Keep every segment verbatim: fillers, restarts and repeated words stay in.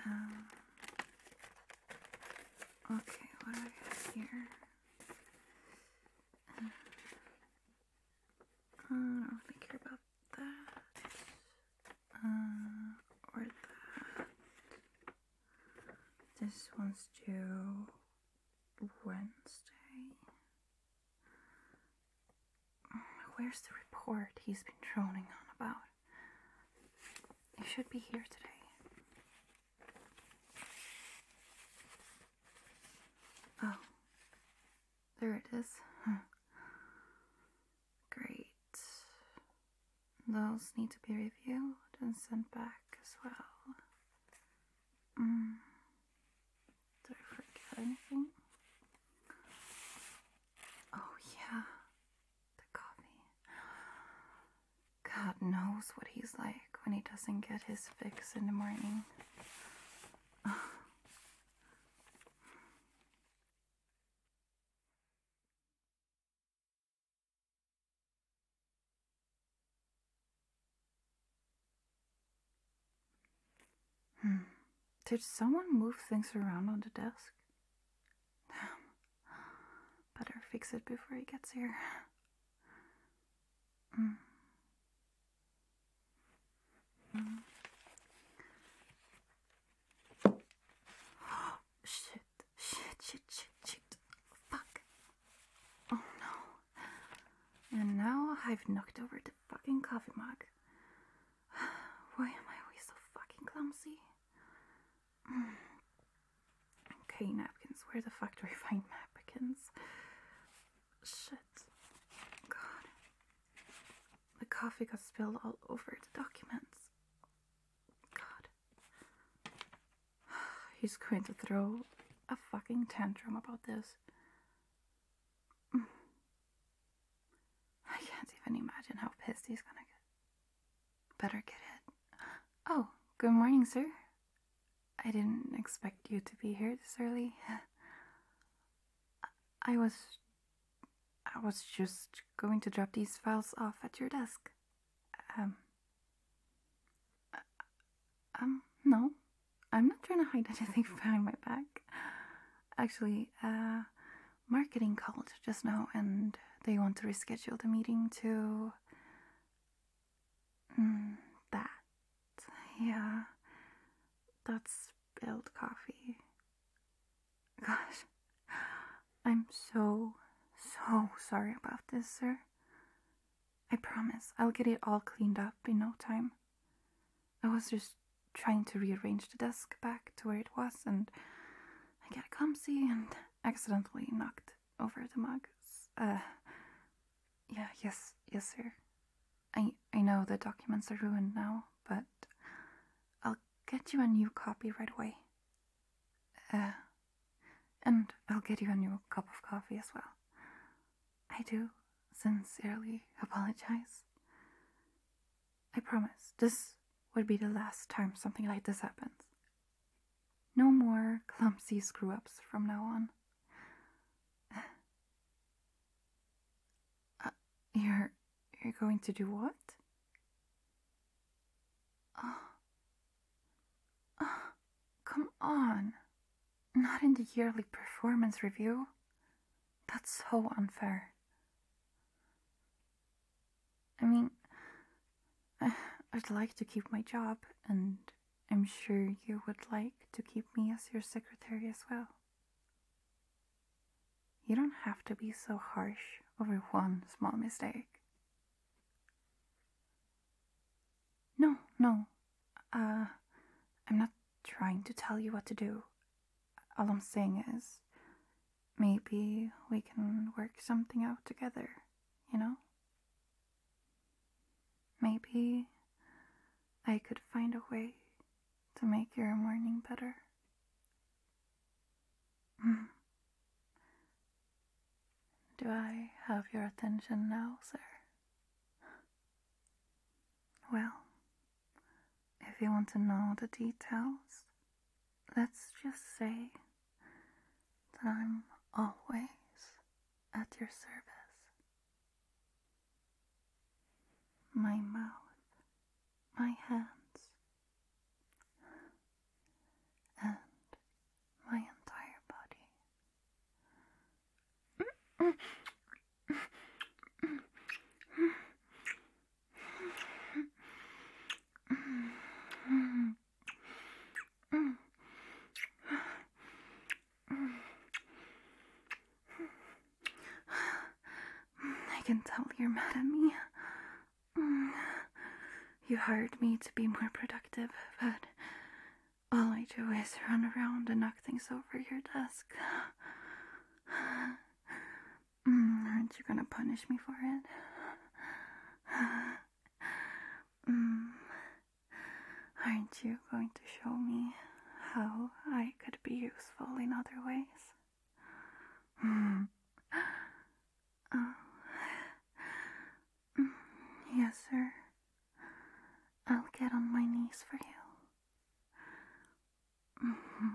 Um, okay, what do I have here? Uh, I don't really care about that. Uh, or that. This one's due Wednesday. Where's the report he's been droning on about? It should be here today. Oh, there it is. Huh. Great. Those need to be reviewed and sent back as well. Mm. Did I forget anything? Oh yeah, the coffee. God knows what he's like when he doesn't get his fix in the morning. Hmm. Did someone move things around on the desk? Damn. Better fix it before he gets here. Mm. Mm. Shit, shit, shit, shit, shit. Fuck. Oh no. And now I've knocked over the fucking coffee mug. Why am I always so fucking clumsy? Mm. Okay, napkins. Where the fuck do I find napkins? Shit. God. The coffee got spilled all over the documents. God. He's going to throw a fucking tantrum about this. Mm. I can't even imagine how pissed he's gonna get. Better get it. Oh, good morning, sir. I didn't expect you to be here this early. I was... I was just going to drop these files off at your desk. Um... Um, no. I'm not trying to hide anything behind my back. Actually, uh... marketing called just now and they want to reschedule the meeting to... Mm, that. Yeah. That's spilled coffee. Gosh. I'm so, so sorry about this, sir. I promise I'll get it all cleaned up in no time. I was just trying to rearrange the desk back to where it was and I got clumsy and accidentally knocked over the mugs. Uh, yeah, yes, yes, sir. I, I know the documents are ruined now, but I'll get you a new copy right away. Uh, and I'll get you a new cup of coffee as well. I do sincerely apologize. I promise this would be the last time something like this happens. No more clumsy screw-ups from now on. Uh, you're... you're going to do what? Oh. Oh, come on. Not in the yearly performance review. That's so unfair. I mean, I'd like to keep my job, and I'm sure you would like to keep me as your secretary as well. You don't have to be so harsh over one small mistake. No, no. Uh, I'm not trying to tell you what to do. All I'm saying is, maybe we can work something out together, you know? Maybe I could find a way to make your morning better. Do I have your attention now, sir? Well, if you want to know the details, let's just say that I'm always at your service. My mouth, my hands, can tell you're mad at me. Mm. You hired me to be more productive, but all I do is run around and knock things over your desk. Mm, aren't you gonna punish me for it? Mm, aren't you going to show me how I could be useful in other ways? Mm. Oh. Mm, yes, sir. I'll get on my knees for you. Mm-hmm.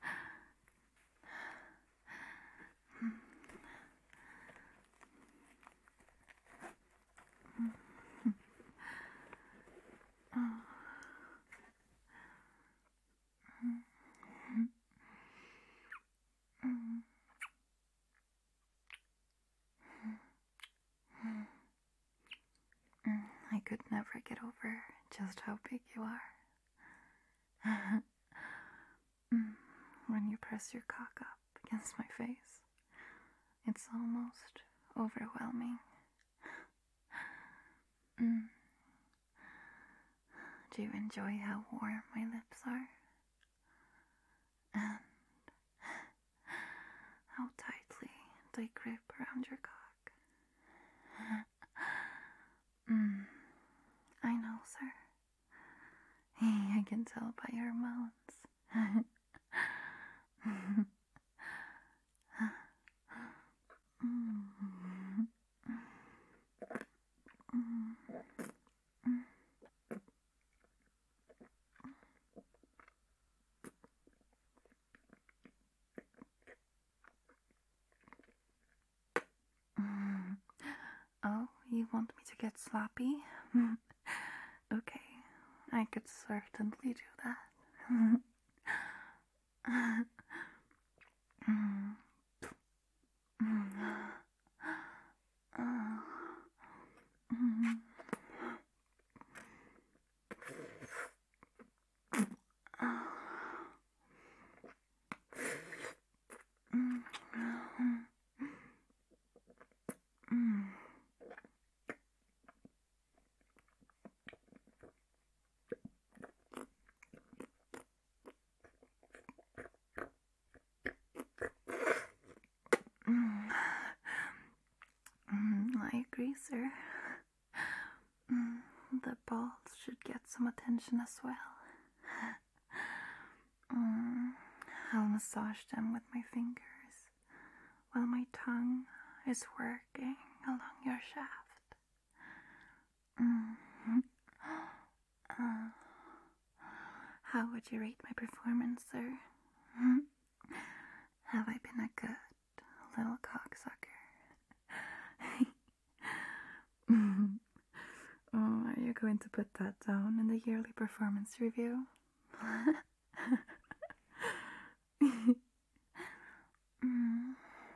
I could never get over just how big you are. When you press your cock up against my face, it's almost overwhelming. Mm. Do you enjoy how warm my lips are? And how tightly they grip around your cock? Mm. I know, sir. I can tell by your moans. Oh, you want me to get sloppy? Okay, I could certainly do that. I agree, sir. The balls should get some attention as well. I'll massage them with my fingers while my tongue is working along your shaft. Uh, how would you rate my performance, sir? Have I been a good little cocksucker? Oh, are you going to put that down in the yearly performance review? mm.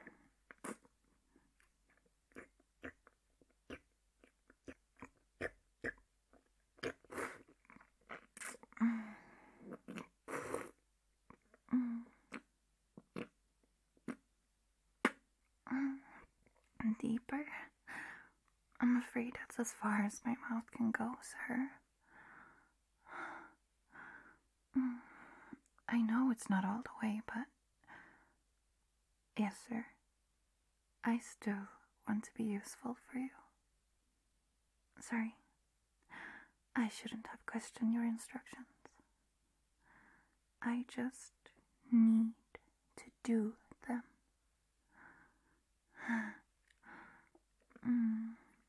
Deeper? I'm afraid that's as far as my mouth can go, sir. I know it's not all the way, but... Yes, sir. I still want to be useful for you. Sorry. I shouldn't have questioned your instructions. I just need to do them. mm.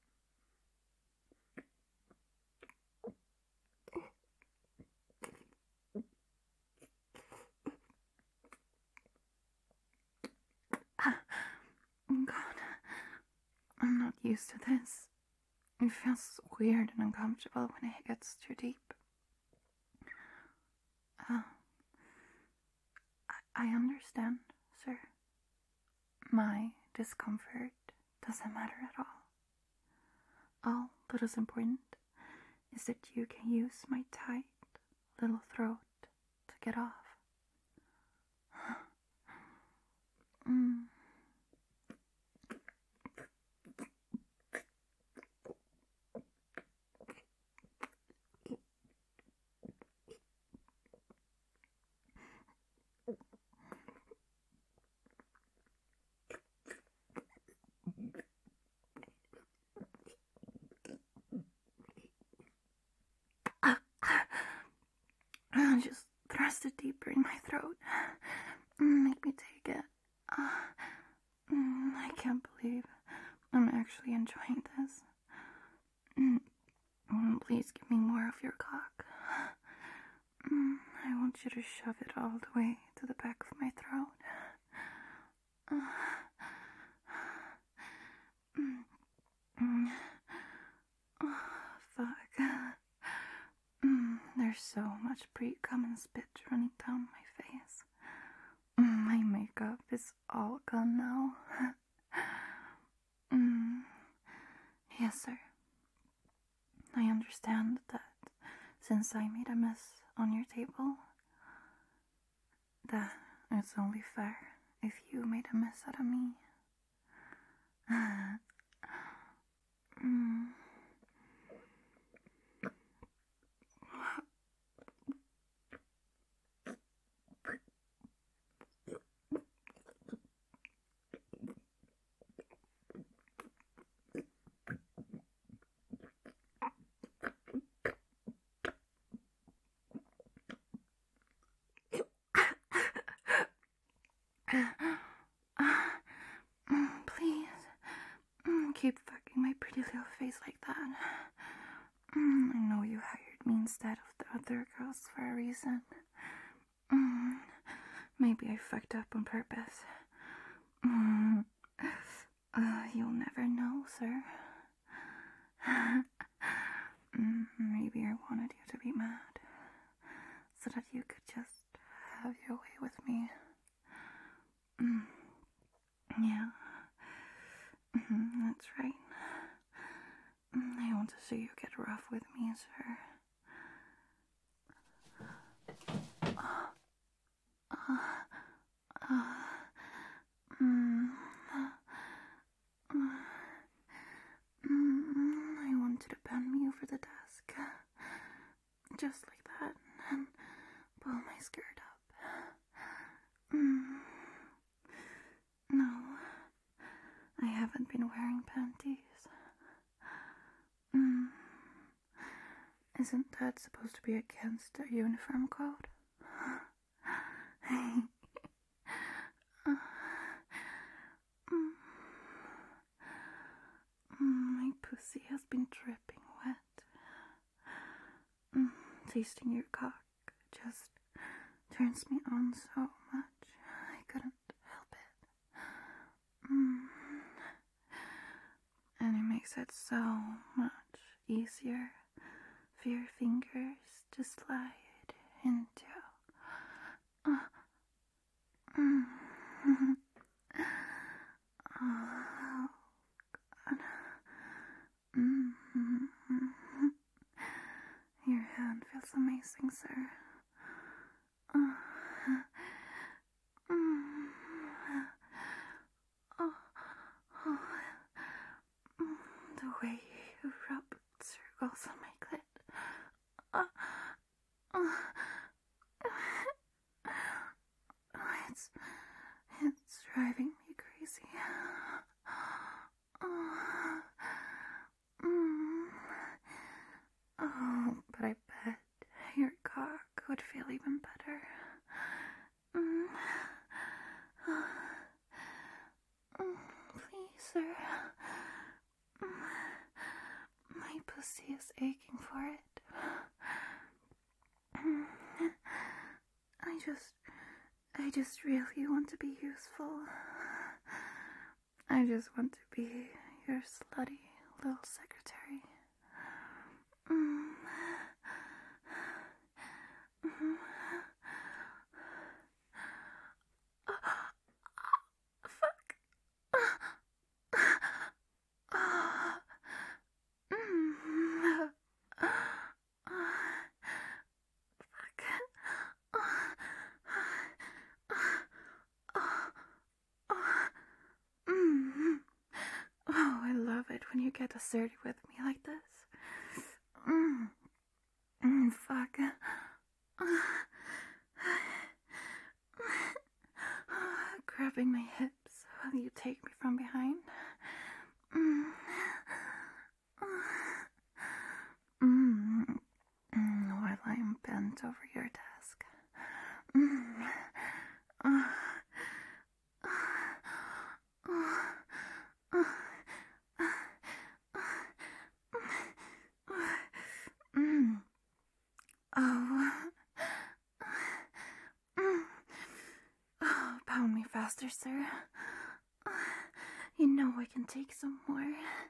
God, I'm not used to this. It feels weird and uncomfortable when it gets too deep. Uh, I, I understand, sir. My discomfort doesn't matter at all. All that is important is that you can use my tight little throat to get off. mm. Just thrust it deeper in my throat. Make me take it. Uh, I can't believe I'm actually enjoying this. Please give me more of your cock. I want you to shove it all the way to the back of my throat. Oh, fuck. There's so much pre-cum and spit running down my face. My makeup is all gone now. Yes, sir. I understand that since I made a mess on your table, that it's only fair if you made a mess out of me. mm. Please, keep fucking my pretty little face like that. I know you hired me instead of the other girls for a reason. Maybe I fucked up on purpose. Uh, you'll never know, sir. Maybe I wanted you to be mad, so that you could just have your way with me. Mm. Yeah, mm, that's right. I want to see you get rough with me, sir. Uh, uh, uh, mm, uh, mm, I want you to bend me over the desk, just like that, and pull my skirt up. Mm. No, I haven't been wearing panties. Mm. Isn't that supposed to be against the uniform code? uh, mm. My pussy has been dripping wet. Mm. Tasting your cock just turns me on so much. I couldn't help it. Mm. And it makes it so much easier for your fingers to slide into. Uh, mm, oh, God. Mm, your hand feels amazing, sir. Uh, mm, oh, oh, mm, the way you rub circles on my clit. Uh, uh, it's, it's driving me crazy. Oh, mm, oh, but I bet your cock would feel even better. Mm. Mm, please, sir. Mm. My pussy is aching for it. Mm. I just, I just really want to be useful. I just want to be your slutty little secretary. Mm. Mm. Fuck. Mm. Fuck. Mm. Oh, I love it when you get assertive with me like this. Mm. Mm, fuck. Grabbing my hips while you take me from behind. Mm. Mm. While I'm bent over your desk. faster, sir. You know I can take some more.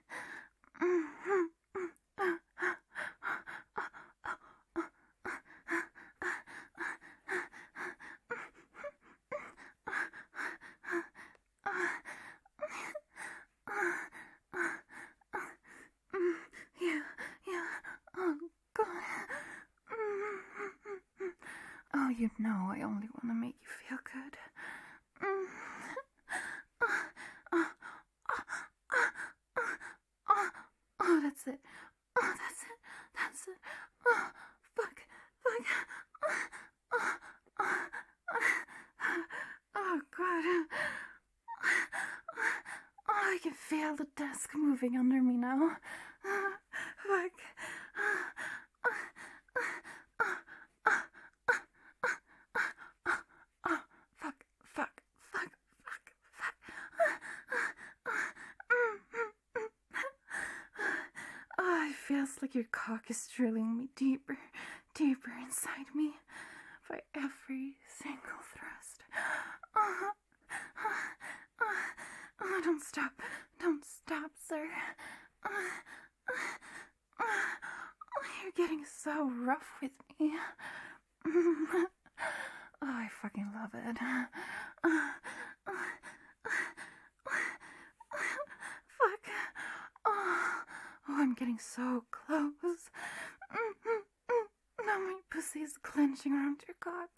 Yeah, yeah. Oh, God. Oh, you know I only want to make you feel good. Oh, that's it. Oh, that's it. That's it. Oh, fuck. Fuck. Oh, God. Oh, I can feel the desk moving under me now. Fuck. Oh, fuck, fuck, fuck, fuck, fuck. Oh, it feels like your cock is drilling me deeper, deeper inside me for every single thrust. Oh, oh, oh, don't stop, don't stop, sir. Oh, you're getting so rough with me. Oh, I fucking love it. Fuck. Oh, oh, I'm getting so close. Now my pussy is clenching around your cock.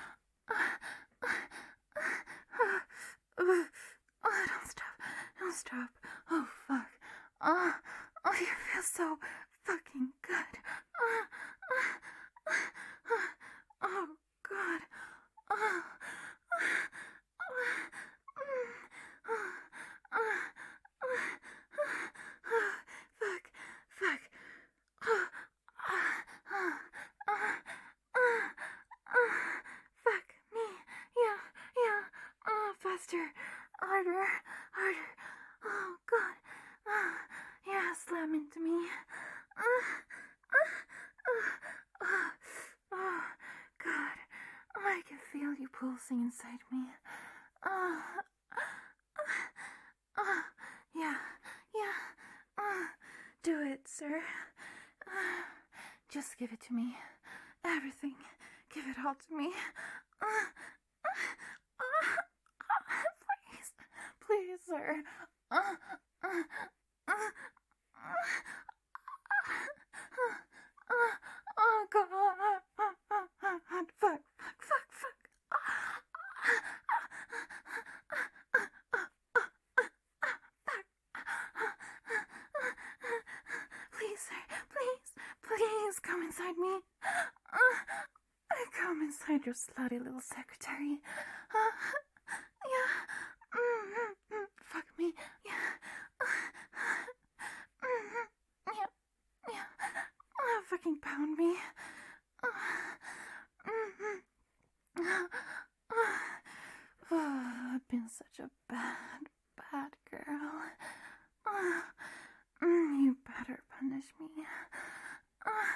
Oh, don't stop. Don't stop. Oh, fuck. Oh, oh, you feel so fucking good. Oh, oh God. Oh, fuck, fuck. Fuck me. Yeah, yeah. Oh, faster. Harder, harder. Oh, God. Oh, yeah, slam into me. Oh, oh, God. I can feel you pulsing inside me. Oh, oh, yeah, yeah. Oh, do it, sir. Uh, just give it to me. Everything. Give it all to me. Uh, uh, uh, please. Please, sir. Uh, uh, uh, oh, God. Fuck, fuck, fuck, fuck. Please, sir. Please. Please come inside me. Come inside your slutty little secretary. Yeah. Mm-hmm. Fuck me. Yeah. Mm-hmm. Yeah. Yeah. Oh, fucking pound me. Mm-hmm. Oh, I've been such a bad, bad girl. Oh, you better punish me. Oh,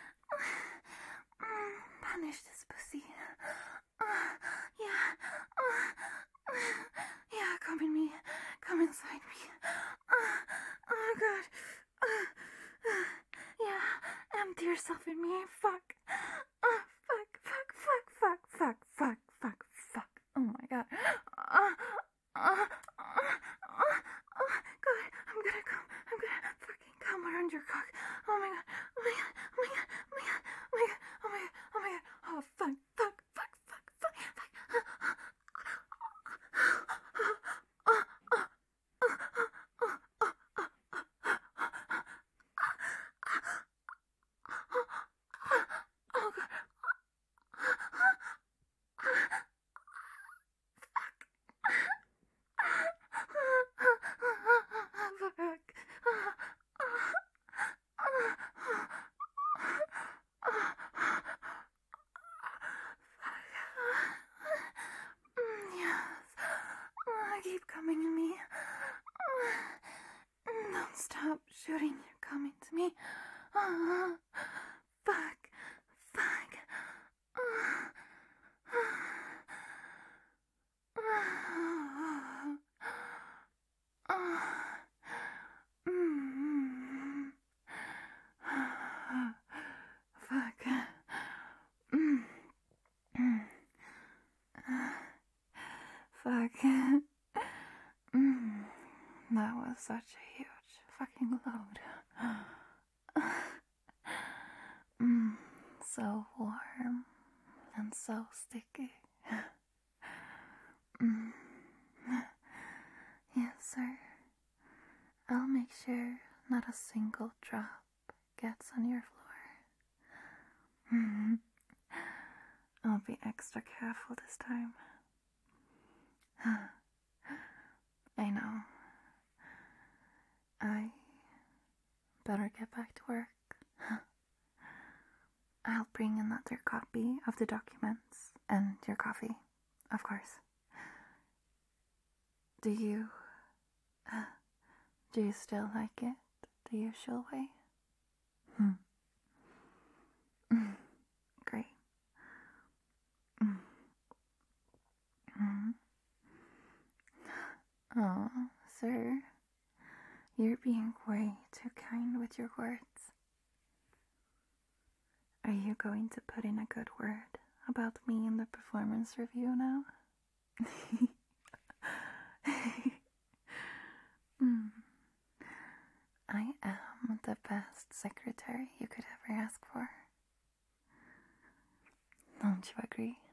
punish this pussy. Oh, yeah. Oh, yeah, come in me. Come inside me. Oh, oh God. Oh, yeah, empty yourself in me. Fuck. Oh, fuck, fuck, fuck, fuck, fuck, fuck, fuck, fuck. Oh my God. Uh, uh, uh, uh, uh, God, I'm gonna come. I'm gonna fucking come around your cock. Oh my God. Oh my God. Oh my God. Oh my God. Oh my God. Oh my God. Oh my God. Oh fuck. Fuck. Fuck. Fuck. Fuck. Fuck. Oh God. Keep coming to me. Don't stop shooting. You're coming to me. Oh, fuck. Fuck. Oh, such a huge fucking load. mm, so warm and so sticky. mm. Yes, sir. I'll make sure not a single drop gets on your floor. I'll be extra careful this time. I know. I better get back to work. I'll bring another copy of the documents and your coffee, of course. Do you... do you still like it the usual way? Hmm. Great. Mm. Mm. Oh, sir, you're being way too kind with your words. Are you going to put in a good word about me in the performance review now? mm. I am the best secretary you could ever ask for. Don't you agree?